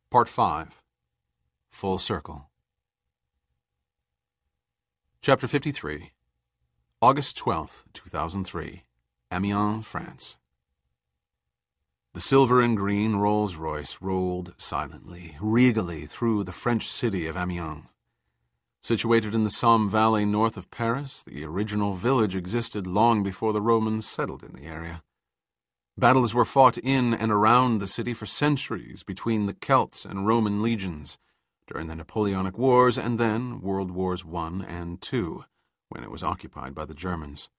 Part 5. Full Circle. Chapter 53. August 12th, 2003. Amiens, France. The silver and green Rolls-Royce rolled silently, regally through the French city of Amiens. Situated in the Somme Valley north of Paris, the original village existed long before the Romans settled in the area. Battles were fought in and around the city for centuries between the Celts and Roman legions, during the Napoleonic Wars and then World Wars I and II, when it was occupied by the Germans.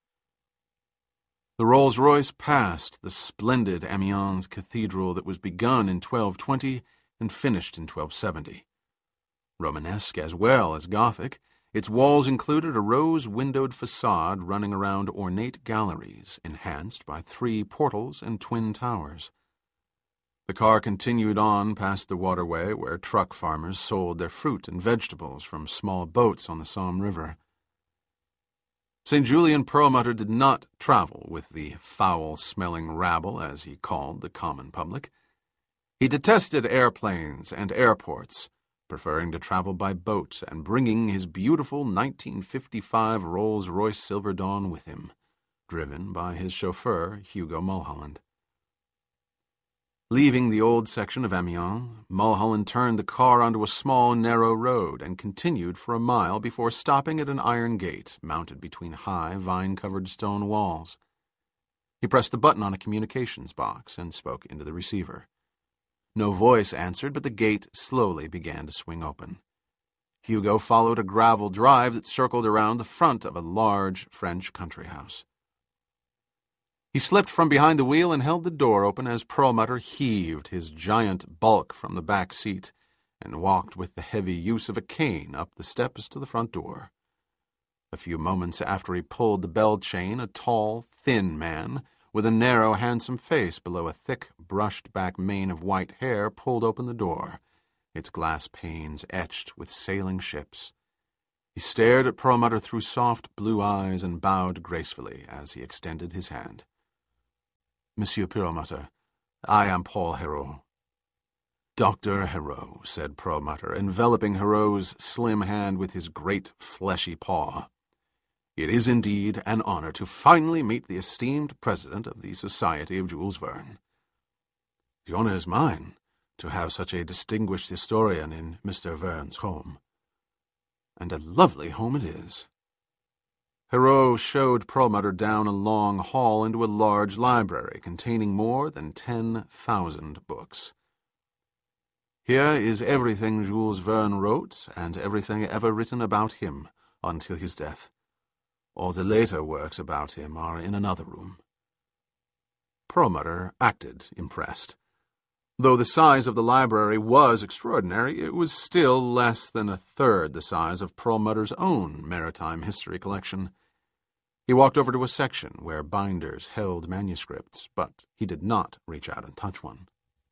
The Rolls-Royce passed the splendid Amiens cathedral that was begun in 1220 and finished in 1270. Romanesque as well as Gothic, its walls included a rose-windowed facade running around ornate galleries, enhanced by 3 portals and twin towers. The car continued on past the waterway where truck farmers sold their fruit and vegetables from small boats on the Somme River. St. Julien Perlmutter did not travel with the foul-smelling rabble, as he called the common public. He detested airplanes and airports, preferring to travel by boat and bringing his beautiful 1955 Rolls-Royce Silver Dawn with him, driven by his chauffeur, Hugo Mulholland. Leaving the old section of Amiens, Mulholland turned the car onto a small, narrow road and continued for a mile before stopping at an iron gate mounted between high, vine-covered stone walls. He pressed the button on a communications box and spoke into the receiver. No voice answered, but the gate slowly began to swing open. Hugo followed a gravel drive that circled around the front of a large French country house. He slipped from behind the wheel and held the door open as Perlmutter heaved his giant bulk from the back seat and walked with the heavy use of a cane up the steps to the front door. A few moments after he pulled the bell chain, a tall, thin man with a narrow, handsome face below a thick, brushed-back mane of white hair pulled open the door, its glass panes etched with sailing ships. He stared at Perlmutter through soft blue eyes and bowed gracefully as he extended his hand. "Monsieur Perlmutter, I am Paul Hérault." "Dr. Hérault," said Perlmutter, enveloping Hérault's slim hand with his great fleshy paw. "It is indeed an honor to finally meet the esteemed president of the Society of Jules Verne." "The honor is mine, to have such a distinguished historian in Mr. Verne's home." "And a lovely home it is." Hérault showed Perlmutter down a long hall into a large library containing more than 10,000 books. "Here is everything Jules Verne wrote and everything ever written about him until his death. All the later works about him are in another room." Perlmutter acted impressed. Though the size of the library was extraordinary, it was still less than a third the size of Perlmutter's own maritime history collection. He walked over to a section where binders held manuscripts, but he did not reach out and touch one.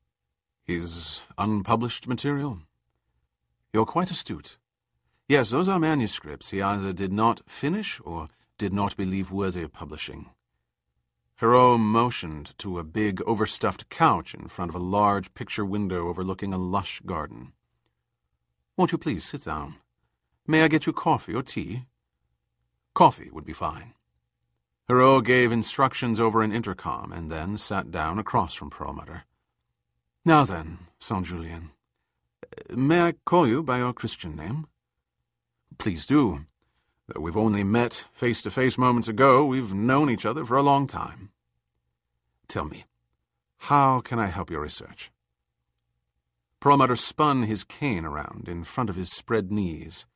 "His unpublished material?" "You're quite astute. Yes, those are manuscripts he either did not finish or did not believe worthy of publishing." Hérault motioned to a big, overstuffed couch in front of a large picture window overlooking a lush garden. "Won't you please sit down? May I get you coffee or tea?" "Coffee would be fine." Hérault gave instructions over an intercom and then sat down across from Perlmutter. "Now then, St. Julien, may I call you by your Christian name?" "Please do. Though we've only met face-to-face moments ago, we've known each other for a long time. Tell me, how can I help your research?" Perlmutter spun his cane around in front of his spread knees.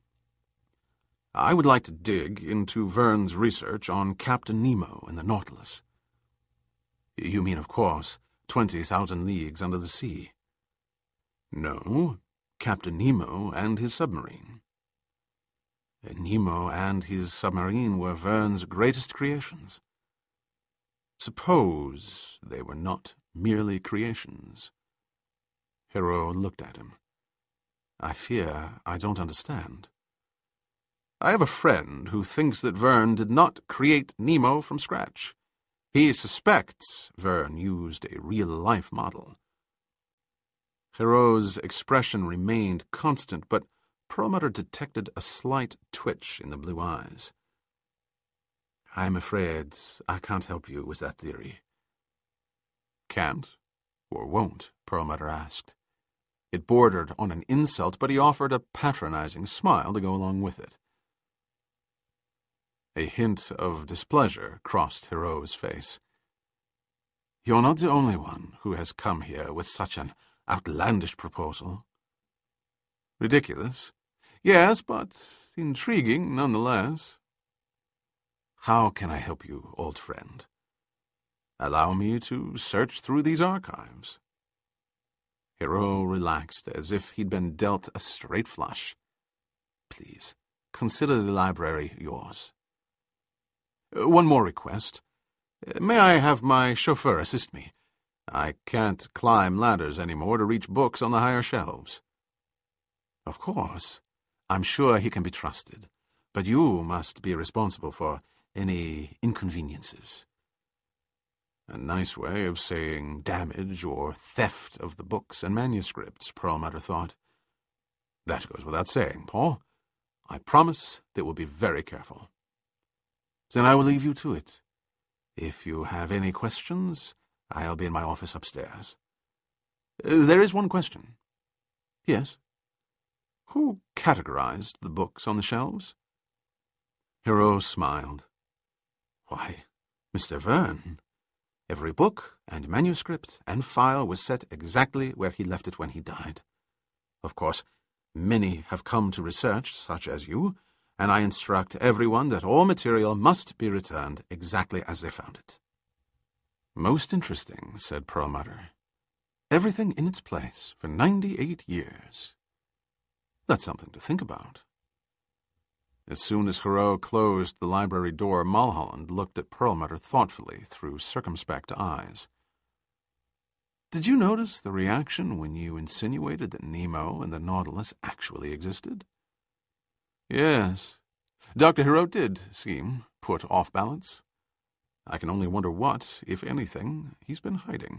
"I would like to dig into Verne's research on Captain Nemo and the Nautilus." "You mean, of course, 20,000 Leagues Under the Sea." "No, Captain Nemo and his submarine." "Nemo and his submarine were Verne's greatest creations." "Suppose they were not merely creations." Hérault looked at him. "I fear I don't understand." "I have a friend who thinks that Verne did not create Nemo from scratch. He suspects Verne used a real-life model." Herault's expression remained constant, but Perlmutter detected a slight twitch in the blue eyes. "I'm afraid I can't help you with that theory." "Can't? Or won't?" Perlmutter asked. It bordered on an insult, but he offered a patronizing smile to go along with it. A hint of displeasure crossed Herault's face. "You're not the only one who has come here with such an outlandish proposal." "Ridiculous? Yes, but intriguing nonetheless." "How can I help you, old friend?" "Allow me to search through these archives." Herault relaxed as if he'd been dealt a straight flush. "Please, consider the library yours." "One more request. May I have my chauffeur assist me? I can't climb ladders anymore to reach books on the higher shelves." "Of course. I'm sure he can be trusted. But you must be responsible for any inconveniences." A nice way of saying damage or theft of the books and manuscripts, Perlmutter thought. "That goes without saying, Paul. I promise that we'll be very careful." "Then I will leave you to it. If you have any questions, I'll be in my office upstairs." "There is one question." "Yes?" "Who categorized the books on the shelves?" Herault smiled. "Why, Mr. Verne. Every book and manuscript and file was set exactly where he left it when he died. Of course, many have come to research, such as you, and I instruct everyone that all material must be returned exactly as they found it." "Most interesting," said Perlmutter. "Everything in its place for 98 years. That's something to think about." As soon as Herault closed the library door, Mulholland looked at Perlmutter thoughtfully through circumspect eyes. "Did you notice the reaction when you insinuated that Nemo and the Nautilus actually existed?" "Yes. Dr. Herault did seem put off balance. I can only wonder what, if anything, he's been hiding."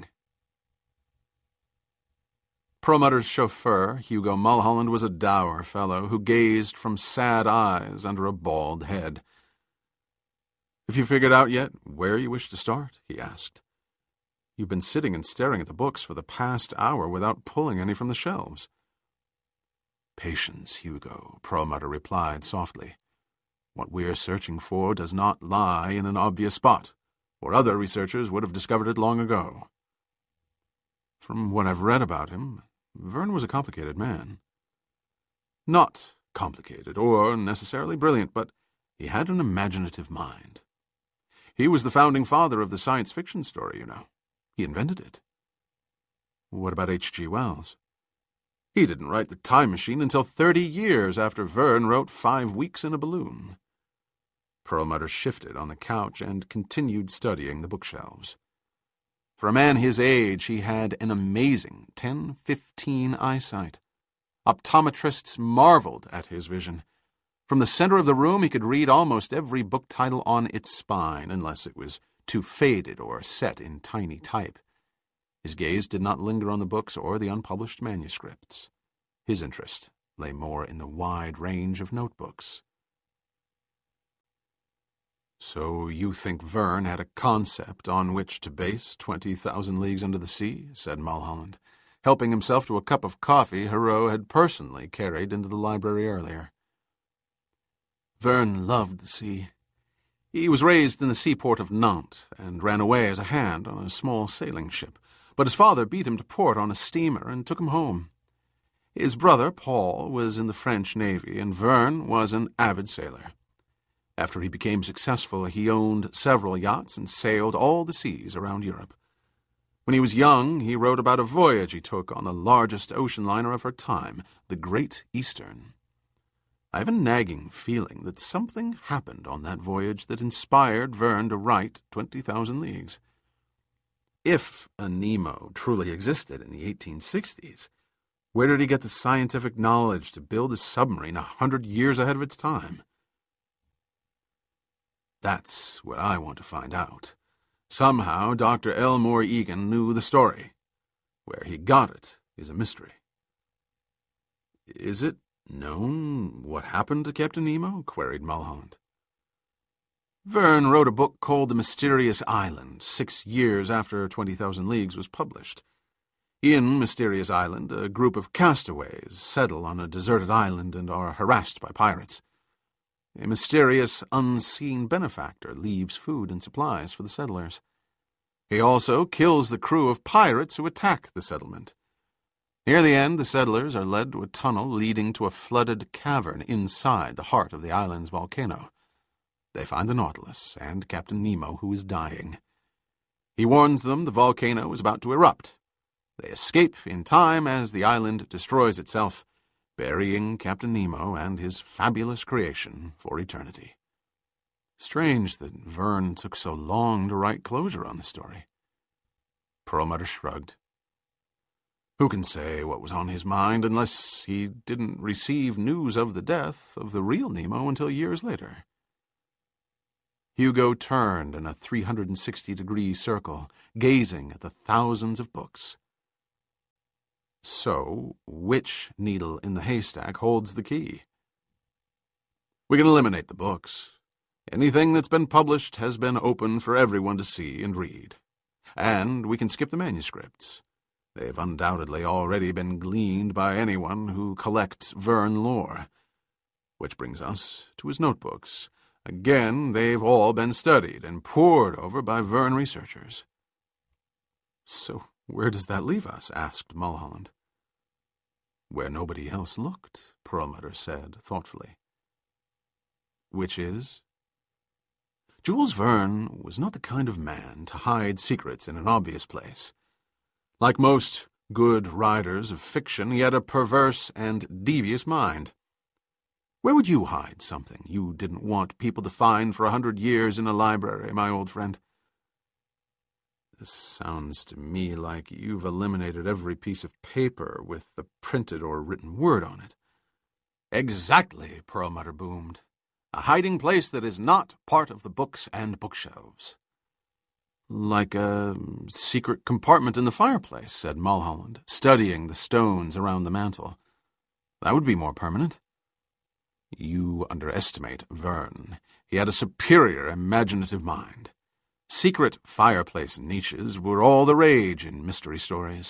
Perlmutter's chauffeur, Hugo Mulholland, was a dour fellow who gazed from sad eyes under a bald head. "Have you figured out yet where you wish to start?" he asked. "You've been sitting and staring at the books for the past hour without pulling any from the shelves." "Patience, Hugo," Perlmutter replied softly. "What we're searching for does not lie in an obvious spot, or other researchers would have discovered it long ago. From what I've read about him, Verne was a complicated man. Not complicated or necessarily brilliant, but he had an imaginative mind. He was the founding father of the science fiction story, you know. He invented it." "What about H.G. Wells?" "He didn't write The Time Machine until 30 years after Verne wrote 5 Weeks in a Balloon." Perlmutter shifted on the couch and continued studying the bookshelves. For a man his age, he had an amazing 10/15 eyesight. Optometrists marveled at his vision. From the center of the room, he could read almost every book title on its spine, unless it was too faded or set in tiny type. His gaze did not linger on the books or the unpublished manuscripts. His interest lay more in the wide range of notebooks. "So you think Verne had a concept on which to base 20,000 Leagues Under the Sea?" said Mulholland, helping himself to a cup of coffee Herault had personally carried into the library earlier. "Verne loved the sea. He was raised in the seaport of Nantes and ran away as a hand on a small sailing ship, but his father beat him to port on a steamer and took him home. His brother, Paul, was in the French Navy, and Verne was an avid sailor. After he became successful, he owned several yachts and sailed all the seas around Europe. When he was young, he wrote about a voyage he took on the largest ocean liner of her time, the Great Eastern. I have a nagging feeling that something happened on that voyage that inspired Verne to write 20,000 Leagues. If a Nemo truly existed in the 1860s, where did he get the scientific knowledge to build a submarine 100 years ahead of its time? That's what I want to find out. Somehow Dr. Elmore Egan knew the story. Where he got it is a mystery. "Is it known what happened to Captain Nemo?" queried Mulholland. "Verne wrote a book called The Mysterious Island 6 years after 20,000 Leagues was published. In Mysterious Island, a group of castaways settle on a deserted island and are harassed by pirates. A mysterious, unseen benefactor leaves food and supplies for the settlers. He also kills the crew of pirates who attack the settlement. Near the end, the settlers are led to a tunnel leading to a flooded cavern inside the heart of the island's volcano. They find the Nautilus and Captain Nemo, who is dying. He warns them the volcano is about to erupt. They escape in time as the island destroys itself, burying Captain Nemo and his fabulous creation for eternity." Strange that Verne took so long to write closure on the story. Perlmutter shrugged. Who can say what was on his mind unless he didn't receive news of the death of the real Nemo until years later? Hugo turned in a 360-degree circle, gazing at the thousands of books. So, which needle in the haystack holds the key? We can eliminate the books. Anything that's been published has been open for everyone to see and read. And we can skip the manuscripts. They've undoubtedly already been gleaned by anyone who collects Verne lore. Which brings us to his notebooks. Again, they've all been studied and pored over by Verne researchers. "So where does that leave us?" asked Mulholland. "Where nobody else looked," Perlmutter said thoughtfully. "Which is?" Jules Verne was not the kind of man to hide secrets in an obvious place. Like most good writers of fiction, he had a perverse and devious mind. Where would you hide something you didn't want people to find for 100 years in a library, my old friend? This sounds to me like you've eliminated every piece of paper with the printed or written word on it. Exactly, Perlmutter boomed. A hiding place that is not part of the books and bookshelves. Like a secret compartment in the fireplace, said Mulholland, studying the stones around the mantel. That would be more permanent. You underestimate Verne. He had a superior imaginative mind. Secret fireplace niches were all the rage in mystery stories.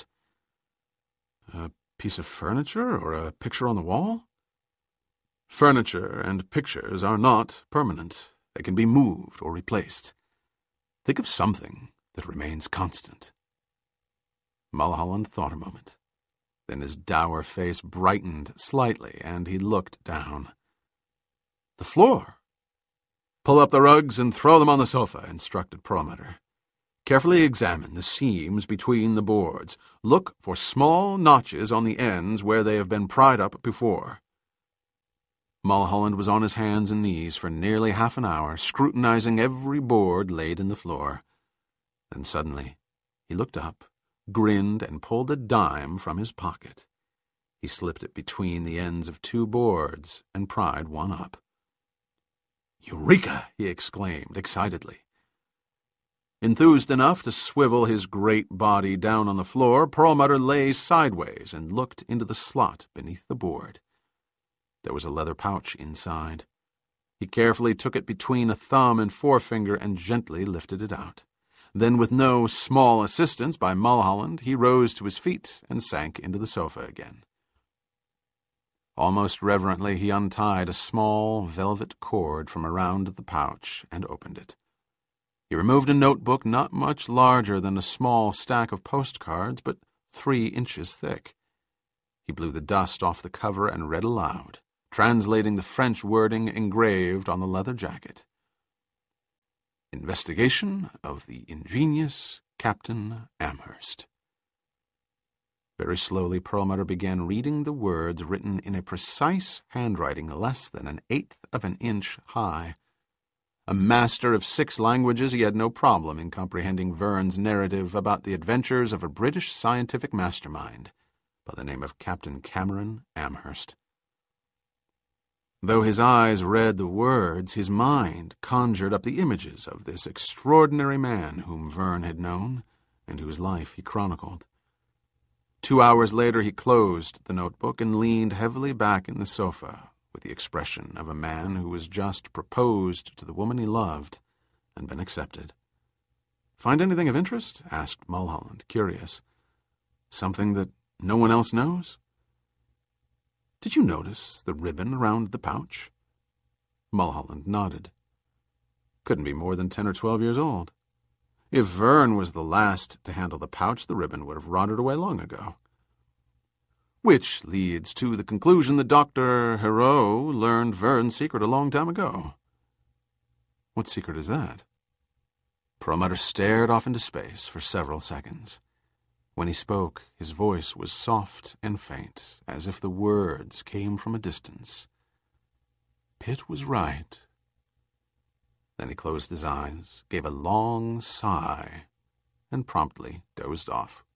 A piece of furniture or a picture on the wall? Furniture and pictures are not permanent. They can be moved or replaced. Think of something that remains constant. Mulholland thought a moment. Then his dour face brightened slightly, and he looked down. The floor. Pull up the rugs and throw them on the sofa, instructed Perlmutter. Carefully examine the seams between the boards. Look for small notches on the ends where they have been pried up before. Mulholland was on his hands and knees for nearly half an hour, scrutinizing every board laid in the floor. Then suddenly he looked up, grinned, and pulled a dime from his pocket. He slipped it between the ends of two boards and pried one up. Eureka! He exclaimed excitedly. Enthused enough to swivel his great body down on the floor, Perlmutter lay sideways and looked into the slot beneath the board. There was a leather pouch inside. He carefully took it between a thumb and forefinger and gently lifted it out. Then, with no small assistance by Mulholland, he rose to his feet and sank into the sofa again. Almost reverently, he untied a small velvet cord from around the pouch and opened it. He removed a notebook not much larger than a small stack of postcards, but 3 inches thick. He blew the dust off the cover and read aloud, translating the French wording engraved on the leather jacket. Investigation of the ingenious Captain Amherst. Very slowly, Perlmutter began reading the words written in a precise handwriting less than 1/8 of an inch high. A master of 6 languages, he had no problem in comprehending Verne's narrative about the adventures of a British scientific mastermind by the name of Captain Cameron Amherst. Though his eyes read the words, his mind conjured up the images of this extraordinary man whom Verne had known and whose life he chronicled. 2 hours later, he closed the notebook and leaned heavily back in the sofa with the expression of a man who was just proposed to the woman he loved and been accepted. "Find anything of interest?" asked Mulholland, curious. "Something that no one else knows?" "Did you notice the ribbon around the pouch?" Mulholland nodded. "Couldn't be more than 10 or 12 years old. If Verne was the last to handle the pouch, the ribbon would have rotted away long ago." Which leads to the conclusion that Dr. Héroux learned Verne's secret a long time ago. "What secret is that?" Perlmutter stared off into space for several seconds. When he spoke, his voice was soft and faint, as if the words came from a distance. Pitt was right. Then he closed his eyes, gave a long sigh, and promptly dozed off.